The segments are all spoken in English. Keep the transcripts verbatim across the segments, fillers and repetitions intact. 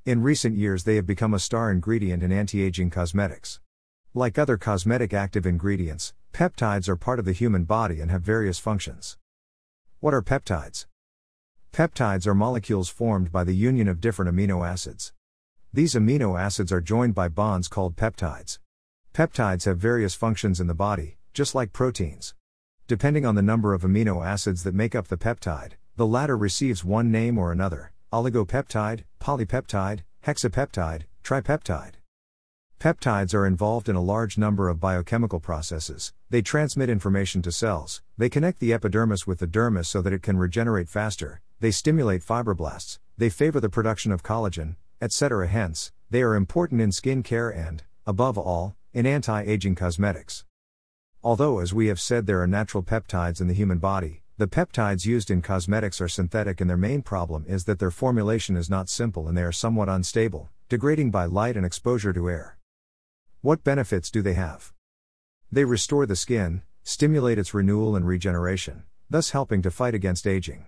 In recent years they have become a star ingredient in anti-aging cosmetics. Like other cosmetic active ingredients, peptides are part of the human body and have various functions. What are peptides? Peptides are molecules formed by the union of different amino acids. These amino acids are joined by bonds called peptides. Peptides have various functions in the body, just like proteins. Depending on the number of amino acids that make up the peptide, the latter receives one name or another: oligopeptide, polypeptide, hexapeptide, tripeptide. Peptides are involved in a large number of biochemical processes. They transmit information to cells, they connect the epidermis with the dermis so that it can regenerate faster, they stimulate fibroblasts, they favor the production of collagen, et cetera. Hence, they are important in skin care and, above all, in anti-aging cosmetics. Although, as we have said, there are natural peptides in the human body, the peptides used in cosmetics are synthetic, and their main problem is that their formulation is not simple and they are somewhat unstable, degrading by light and exposure to air. What benefits do they have? They restore the skin, stimulate its renewal and regeneration, thus helping to fight against aging.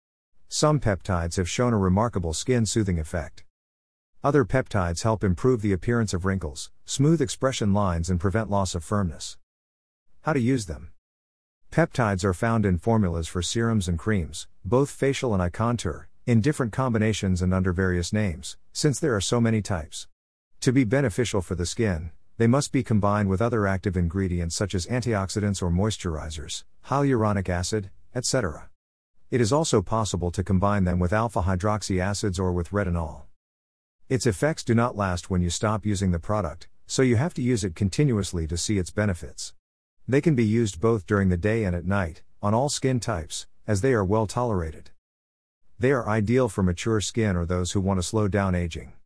Some peptides have shown a remarkable skin-soothing effect. Other peptides help improve the appearance of wrinkles, smooth expression lines, and prevent loss of firmness. How to use them? Peptides are found in formulas for serums and creams, both facial and eye contour, in different combinations and under various names, since there are so many types. To be beneficial for the skin, they must be combined with other active ingredients such as antioxidants or moisturizers, hyaluronic acid, et cetera. It is also possible to combine them with alpha-hydroxy acids or with retinol. Its effects do not last when you stop using the product, so you have to use it continuously to see its benefits. They can be used both during the day and at night, on all skin types, as they are well tolerated. They are ideal for mature skin or those who want to slow down aging.